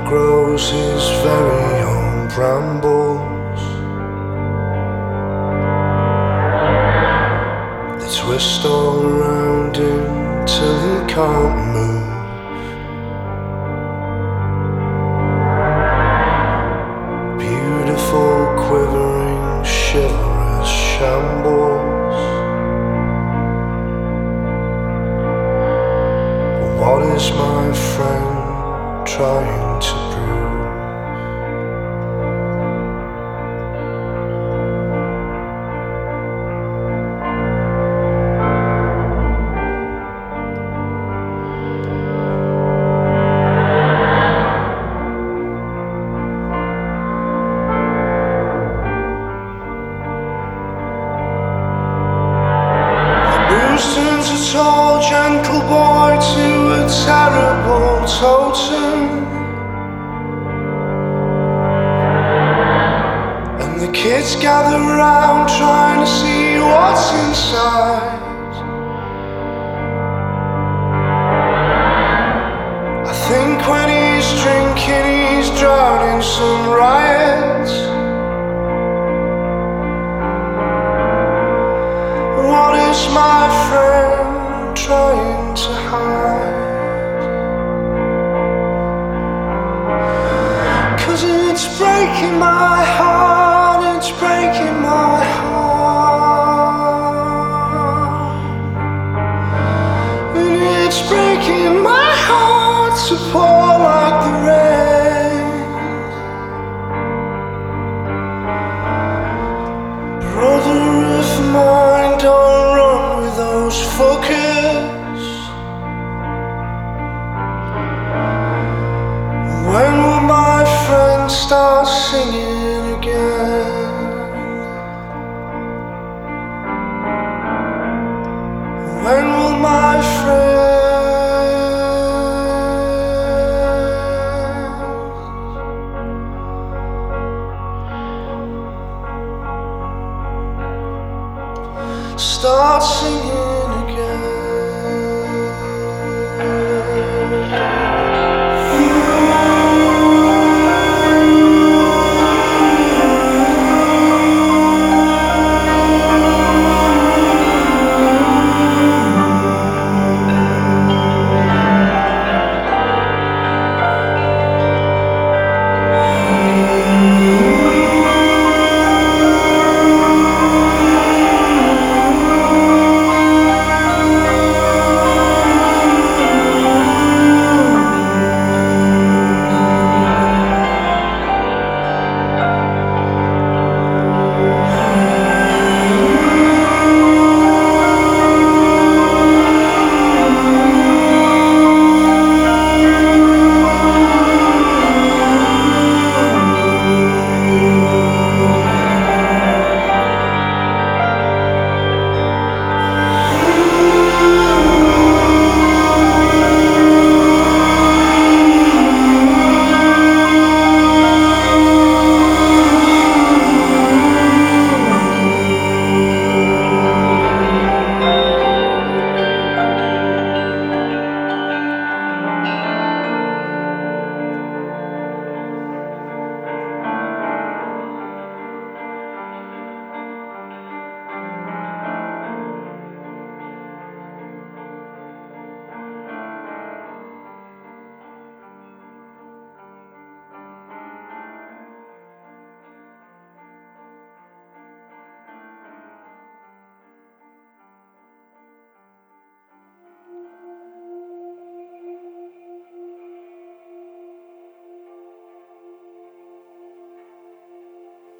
grows his very own brambles. They twist all around him till he can't move. Beautiful, quivering, chivalrous shambles. What is my friend trying to prove? Bruce turns a tall, gentle boy to a terrible totem, and the kids gather round trying to see what's inside. I think when he's drinking he's drowning some riots. What is my friend trying to hide? 'Cause it's breaking my heart, it's breaking my heart, and it's breaking my heart to pour like the rain. Brother of mine, don't run with those fuckers. When will my friend start singing again? When will my